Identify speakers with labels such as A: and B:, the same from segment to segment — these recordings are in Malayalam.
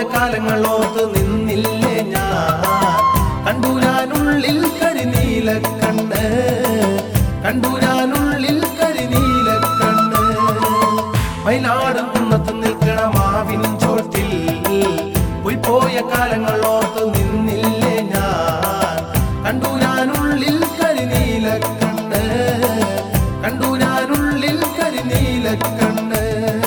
A: കാലങ്ങളോർത്ത് നിന്നില്ലേ ഞാൻ. കണ്ടു ഞാനുള്ളിൽ കരിനീല കണ്ണ്, കണ്ടു ഞാനുള്ളിൽ കരിനീല കണ്ണ്. മയിലാടും കുന്നത്ത് നിൽക്കണ മാവിൻ ചോട്ടിൽ പോയ കാലങ്ങളോർത്ത് നിന്നില്ലേ ഞാൻ. കണ്ടു ഞാനുള്ളിൽ കരിനീല കണ്ണ്, കണ്ടു ഞാനുള്ളിൽ കരിനീല കണ്ണ്.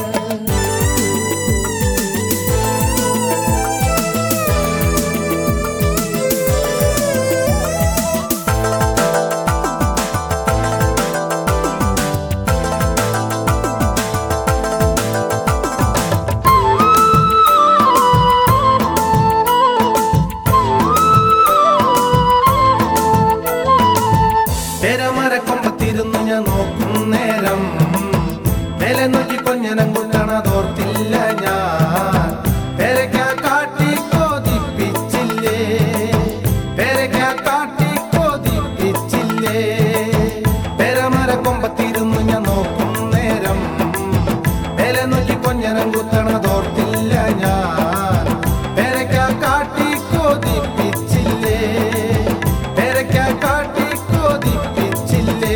A: പെരമരക്കൊമ്പത്തിരുന്നു ഞാൻ നോക്കും നേരം മേലെ നോക്കി കൊഞ്ഞനങ്കുന്നതോർത്തില്ല ഞാൻ. പെരക്കാ കാട്ടി കൊതിപ്പിച്ചില്ലേ, പെരക്കാ കാട്ടി കൊതിപ്പിച്ചില്ലേ. പെരമരക്കൊമ്പത്തിരുന്നു ഞാൻ നോക്കും നേരം മേലെ നോക്കി കൊഞ്ഞനങ്കുന്നതോർത്തില്ല ഞാൻ. പെരക്കാ കാട്ടി കൊതിപ്പിച്ചില്ലേ, പെരക്കാ കാട്ടി കൊതിപ്പിച്ചില്ലേ.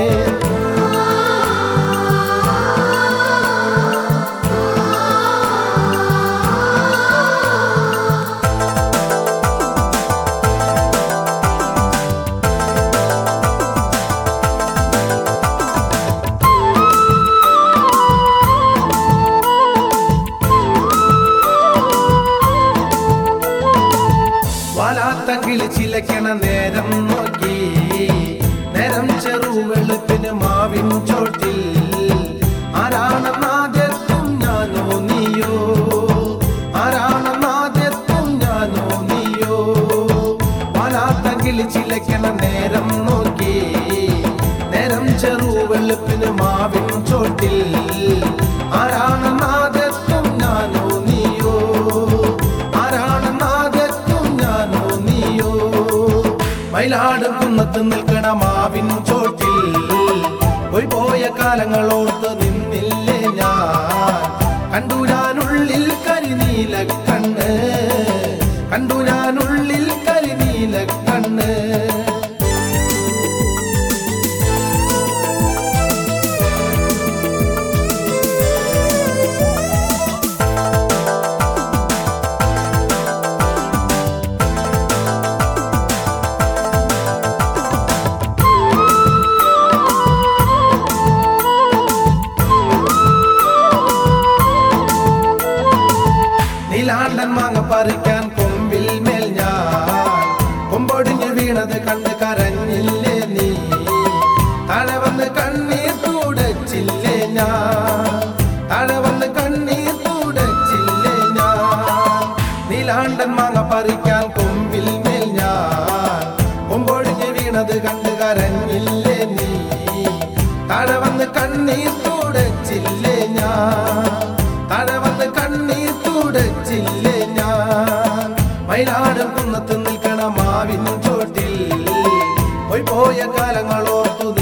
A: വാലാത്ത കിളി ചിലക്കണ നേരം നോക്കി, നേരം ചെറുവെളുപ്പിന് മാവിൻ ചോട്ടിൽ ആരാണെന്നാദ്യത്തും ഞാനോ നീയോ, ആരാണെന്നാദ്യത്തും ഞാനോ നീയോ. വാലാത്ത കിളി ചിലക്കണ നേരം നോക്കി, നേരം ചെറുവെളുപ്പിന് മാവിൻ ചോട്ടിൽ ആരാണെന്നാദ്യത്തും ഞാനോ നീയോ, ആരാണെന്നാദ്യത്തും ഞാനോ നീയോ. മയിലാടും കുന്നത്ത് നിൽക്കണ മാവിൻ ചോട്ടിൽ പോയ കാലങ്ങളോർത്ത് നിന്നില്ലേ ഞാൻ. കണ്ടു ഞാനുള്ളിൽ കരിനീല കണ്ണ്, കണ്ടു ഞാനുള്ളിൽ കരിനീല കണ്ണ്. നീലാണ്ടൻ മാങ്ങ പറിക്കാൻ കൊമ്പിൽ മേൽ ഞാൻ, കൊമ്പൊടിഞ്ഞ് വീണത് കണ്ട് കരഞ്ഞില്ലേ നീ. താഴെ വന്ന് കണ്ണീർ തുടച്ചില്ലേ ഞാൻ, താഴെ വന്ന് കണ്ണീർ തുടച്ചില്ലേ ഞാൻ. നീലാണ്ടൻ മാങ്ങ പറിക്കാൻ കൊമ്പിൽ മേൽ ഞാൻ, കൊമ്പൊടിഞ്ഞ് വീണത് കണ്ട് കരഞ്ഞില്ലേ നീ. താഴെ വന്ന് കണ്ണീർ തുടച്ചില്ലേ ഞാൻ, താഴെ വന്ന് കണ്ണീർ തുടച്ചില്ലേ ഞാൻ. മയിലാടും കുന്നത്ത് നിൽക്കണ മാവിൻ ചോട്ടിൽ പോയ കാലങ്ങളോർത്തു